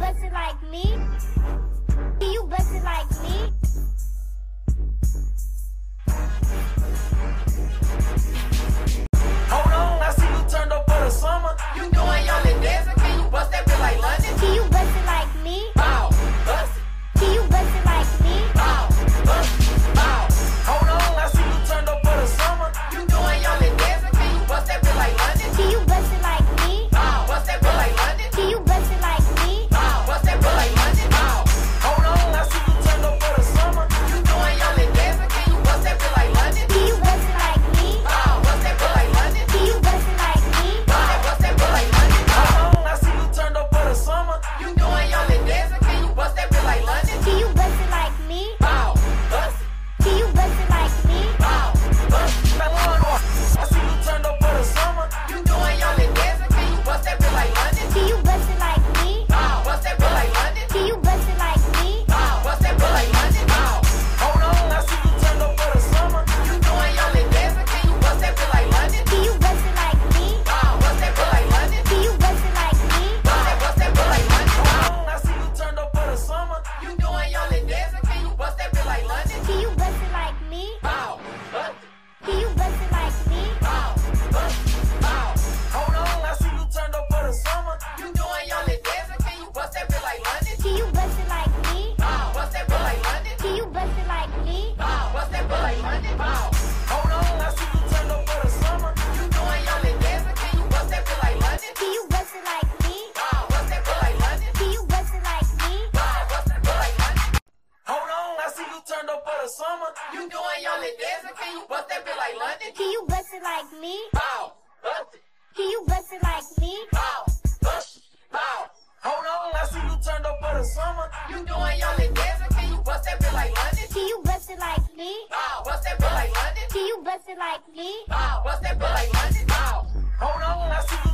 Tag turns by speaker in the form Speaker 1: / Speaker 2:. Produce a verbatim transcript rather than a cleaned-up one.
Speaker 1: bust it like me? Can you bust it like me?
Speaker 2: Hold on, I see you turned up for the summer. You doing y'all in dancing? Can you bust that bit like London?
Speaker 1: Can you bust it like me?
Speaker 2: Bow, bust it.
Speaker 1: Can you bust it like me?
Speaker 2: Bow, bust it. Bow. Hold on, I see you turned up for the summer. You doing y'all in dancing? Can you bust that bit like London?
Speaker 1: Can you bust it like me?
Speaker 2: Bow, bust that bit like London.
Speaker 1: Can you bust it like me?
Speaker 2: Bow, bust that bit like London. Bow. Hold on, I see you turned up for the summer. You doing y'all in dancing? Can you bust that bit like London?
Speaker 1: Can you bust it like me?
Speaker 2: Bow, bust that bit like London.
Speaker 1: Can you bust it like me?
Speaker 2: Bow, bust that bit like London. Hold on, I see you turned up for the summer. You doing y'all in dancing? Can you bust that bit like London?
Speaker 1: Can you bust it like me?
Speaker 2: Bow, bust it.
Speaker 1: Can you bust it like me?
Speaker 2: Bow, bust it. Now one more. I see you turned up for the summer. You doing y'all in dancing? Can you bust that bit like London?
Speaker 1: Can you bust it like me?
Speaker 2: Bow, bust that bit like London.
Speaker 1: Can you bust it like me?
Speaker 2: Bow, bust that bit like London. Bow. Hold on, I see you turned up for the summer. You doing y'all in dancing? Can you bust that bit like London?
Speaker 1: Can you bust it like me?
Speaker 2: Bow, bust that bit like London.
Speaker 1: Can you bust it like me?
Speaker 2: Bow, bust that bit like London. Hold on, I see you turned up for the summer. You doing y'all in dancing? Can you bust that bit like London?
Speaker 1: Can you bust it like me?
Speaker 2: Bow, bust it.
Speaker 1: Can you bust it like me?
Speaker 2: Bow, bust it. Bow. Hold on, I see you turned up for the summer. You doing y'all in dancing? Can you bust that bit like London?
Speaker 1: Can you bust it like me?
Speaker 2: Bow, bust that bit like London.
Speaker 1: Can you bust it like me?
Speaker 2: Bow, bust that bit like London. Bow. Hold on, I see you turned up for the summer. You doing y'all in dancing? Can you bust that bit like London?
Speaker 1: Can you bust it like me?
Speaker 2: Bow, bust that bit like London.
Speaker 1: Can you bust it like me?
Speaker 2: Bow, bust that bit like London. Hold on, I see you turned up for the summer. You doing y'all in dancing? Can you bust that bit like London?
Speaker 1: Can you bust it like me?
Speaker 2: Bow, bust it.
Speaker 1: Can you bust it like me?
Speaker 2: Bow, bust it. Bow. Hold on, I see you turned up for the summer. You doing y'all in dancing? Can you bust that bit like London?
Speaker 1: Can you bust it like me?
Speaker 2: Bow, bust that bit like London.
Speaker 1: Can you bust it like me?
Speaker 2: Bow, bust that bit like London. Bow. Hold on, I see you